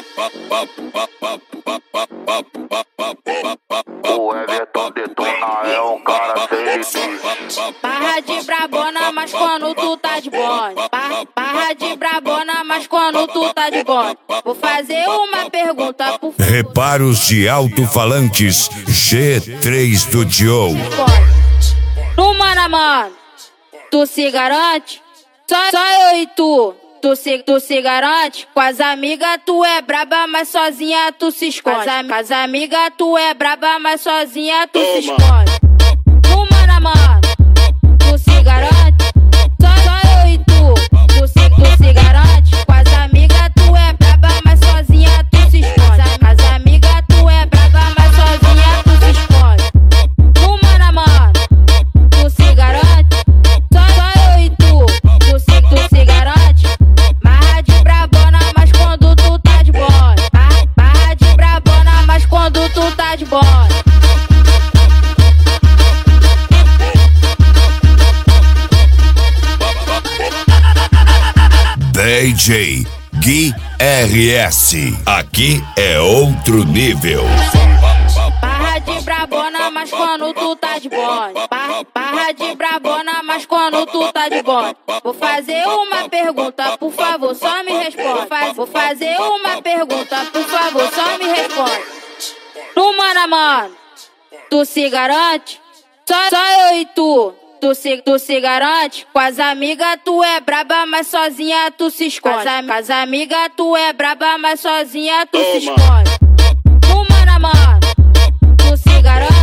O Everton detona é um cara sem limite. Barra de brabona, mas quando tu tá de bonde. Barra de brabona, mas quando tu tá de bonde. Vou fazer uma pergunta por favor. Reparos de alto-falantes G3 do Joe. No mano a mano, tu se garante? Só eu e tu. Tu se garante? Com as amigas tu é braba, mas sozinha tu se esconde. Com as amigas tu é braba, mas sozinha tu se esconde. No mano a mano, tu se garante? Só eu e tu. Tu se garante? Com as amigas tu é braba, mas sozinha tu se esconde. Com as amigas tu é braba, mas sozinha tu se esconde. No mano a mano, tu se garante? Só eu e tu. Tu se garante? Barra de brabona, mas quando tu tá de bonde. Barra de brabona, mas quando tu tá de bonde. DJ Gui RS. Aqui é outro nível. Barra de brabona, mas quando tu tá de bonde. Barra de brabona, mas quando tu tá de bonde. Vou fazer uma pergunta, por favor, só me responde. Vou fazer uma pergunta, por favor, só me responde. No mano a mano, tu se garante? Só eu e tu. Tu se garante? Com as amigas tu é braba, mas sozinha tu se esconde. Com as amigas tu é braba, mas sozinha tu se esconde. No mano a mano, tu se garante?